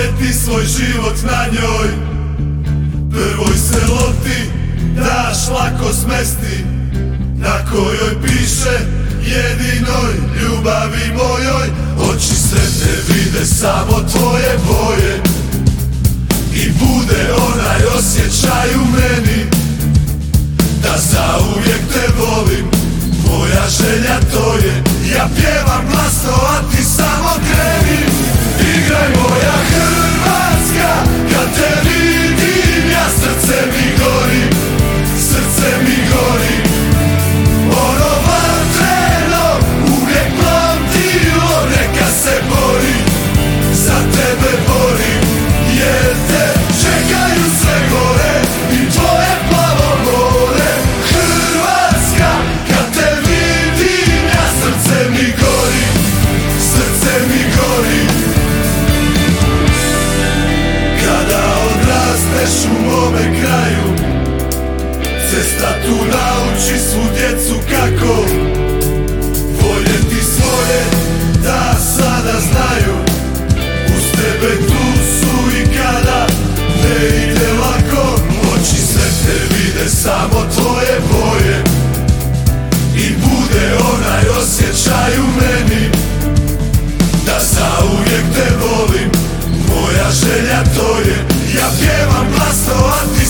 Voljeti svoj život na njoj, prvoj se loti, daš lako smesti, na kojoj piše jedinoj ljubavi mojoj. Oči sretne vide samo tvoje boje i bude onaj osjećaj u meni da zauvijek te volim. Moja želja to je, ja pjevam glasno, a ti samo kreni. Igraj moja Hrvatska, kad te vidim ja srce mi gori, srce mi gori. Ono vatreno, uvijek plamtilo, neka se bori, za tebe borim, jer te čekaju sve gore i tvoje plavo more. Hrvatska, kad te vidim ja srce mi gori, srce mi gori. Kada odrasteš u mome kraju, cesta tu nauči svu djecu kako voljeti svoje, da sada znaju. Uz tebe tu su i kada ne ide lako. Oči sretne vide samo tvoje boje i bude onaj osjećaj u meni da zauvijek te volim. Moja želja to je, ja pjevam glasno, a ti